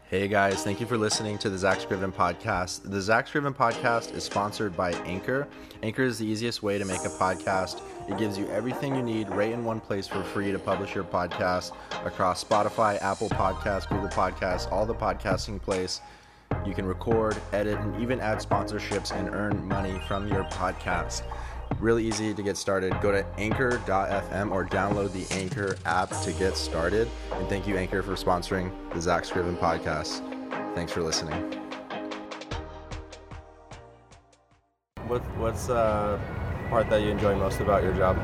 Hey guys, thank you for listening to the Zach Scriven podcast. The Zach Scriven podcast is sponsored by Anchor. Anchor is the easiest way to make a podcast. It gives you everything you need right in one place for free to publish your podcast across Spotify, Apple Podcasts, Google Podcasts, all the podcasting place. You can record, edit, and even add sponsorships and earn money from your podcast. Really easy to get started. Go to anchor.fm or download the Anchor app to get started. And thank you, Anchor, for sponsoring the Zach Scriven podcast. Thanks for listening. What's the part that you enjoy most about your job?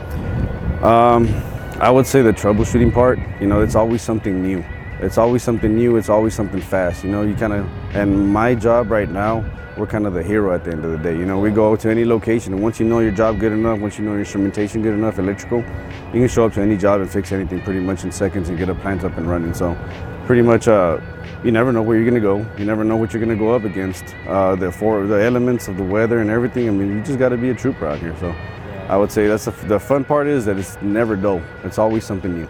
I would say the troubleshooting part. It's always something new. It's always something new. It's always something fast. And my job right now, we're kind of the hero at the end of the day. We go to any location, and once you know your job good enough, once you know your instrumentation good enough, electrical, you can show up to any job and fix anything pretty much in seconds and get a plant up and running. So pretty much, you never know where you're gonna go. You never know what you're gonna go up against. The elements of the weather and everything. I mean, you just gotta be a trooper out here. So I would say that's the fun part is that it's never dull. It's always something new.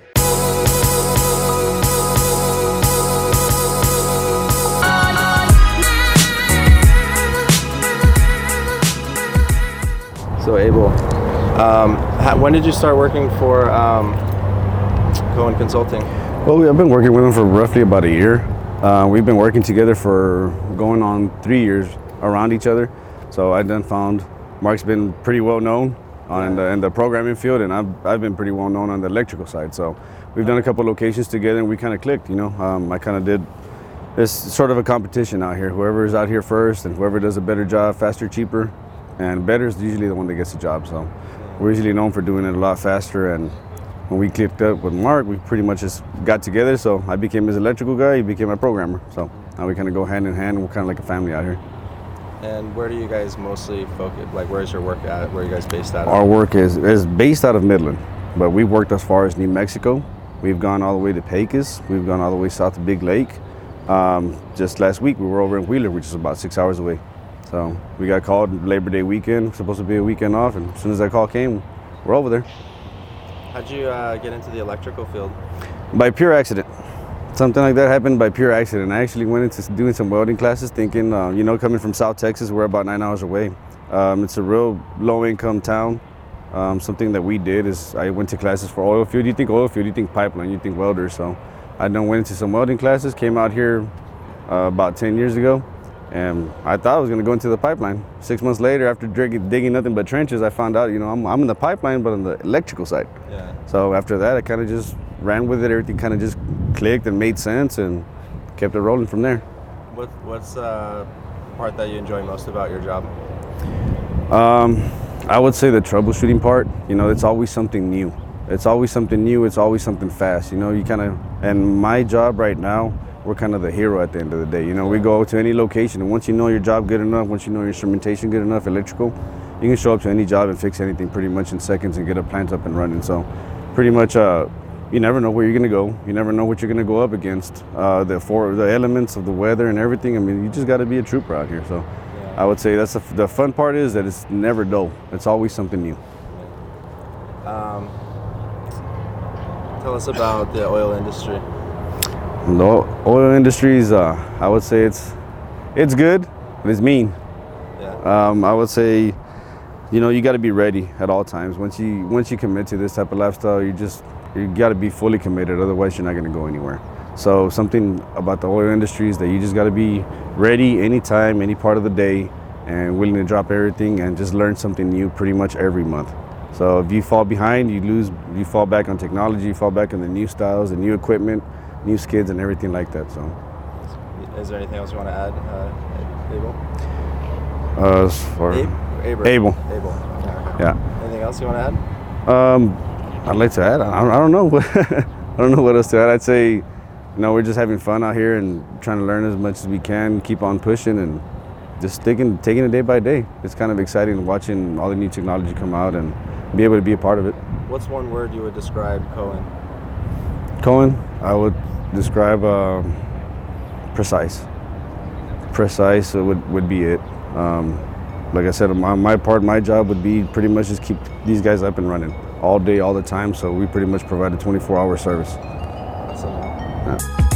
So Abel, when did you start working for Cohen Consulting? Well, I've been working with them for roughly about a year. We've been working together for going on 3 years around each other. So I done found Mark's been pretty well known in the programming field, and I've been pretty well known on the electrical side. So we've done a couple locations together, and we kind of clicked. I kind of did. It's sort of a competition out here. Whoever is out here first, and whoever does a better job, faster, cheaper. And better is usually the one that gets the job. So we're usually known for doing it a lot faster. And when we clicked up with Mark, we pretty much just got together. So I became his electrical guy, he became my programmer. So now we kind of go hand in hand. We're kind of like a family out here. And where do you guys mostly focus? Like, where's your work at? Where are you guys based out of? Our work is based out of Midland, but we've worked as far as New Mexico. We've gone all the way to Pecos. We've gone all the way south to Big Lake. Just last week, we were over in Wheeler, which is about 6 hours away. So we got called Labor Day weekend, supposed to be a weekend off, and as soon as that call came, we're over there. How'd you get into the electrical field? By pure accident. Something like that happened by pure accident. I actually went into doing some welding classes thinking, coming from South Texas, we're about 9 hours away. It's a real low-income town. Something that we did is I went to classes for oil field. You think oil field, you think pipeline, you think welder. So I went into some welding classes, came out here about 10 years ago. And I thought I was going to go into the pipeline. 6 months later, after digging nothing but trenches, I found out, I'm in the pipeline, but on the electrical side. Yeah. So after that, I kind of just ran with it. Everything kind of just clicked and made sense and kept it rolling from there. What's the part that you enjoy most about your job? I would say the troubleshooting part. It's always something new. It's always something new. It's always something fast. And my job right now, we're kind of the hero at the end of the day. We go to any location, and once you know your job good enough, once you know your instrumentation good enough, electrical, you can show up to any job and fix anything pretty much in seconds and get a plant up and running. So pretty much, you never know where you're gonna go. You never know what you're gonna go up against. The elements of the weather and everything. I mean, you just gotta be a trooper out here. So I would say that's the fun part is that it's never dull. It's always something new. Tell us about the oil industry. The oil industry is, I would say it's good, but it's mean. Yeah. I would say, you got to be ready at all times. Once you commit to this type of lifestyle, you got to be fully committed. Otherwise, you're not going to go anywhere. So something about the oil industry is that you just got to be ready anytime, any part of the day, and willing to drop everything and just learn something new pretty much every month. So if you fall behind, you fall back on technology, you fall back on the new styles, the new equipment, new skids and everything like that. So is there anything else you want to add, Abel? Abel. Yeah. Anything else you want to add? I'd like to add, I don't know. I don't know what else to add. I'd say, we're just having fun out here and trying to learn as much as we can, keep on pushing and just taking it day by day. It's kind of exciting watching all the new technology come out and be able to be a part of it. What's one word you would describe Cohen? Cohen, I would describe precise. Precise would be it. Like I said, my job would be pretty much just keep these guys up and running all day, all the time. So we pretty much provide a 24-hour service. Awesome. Yeah.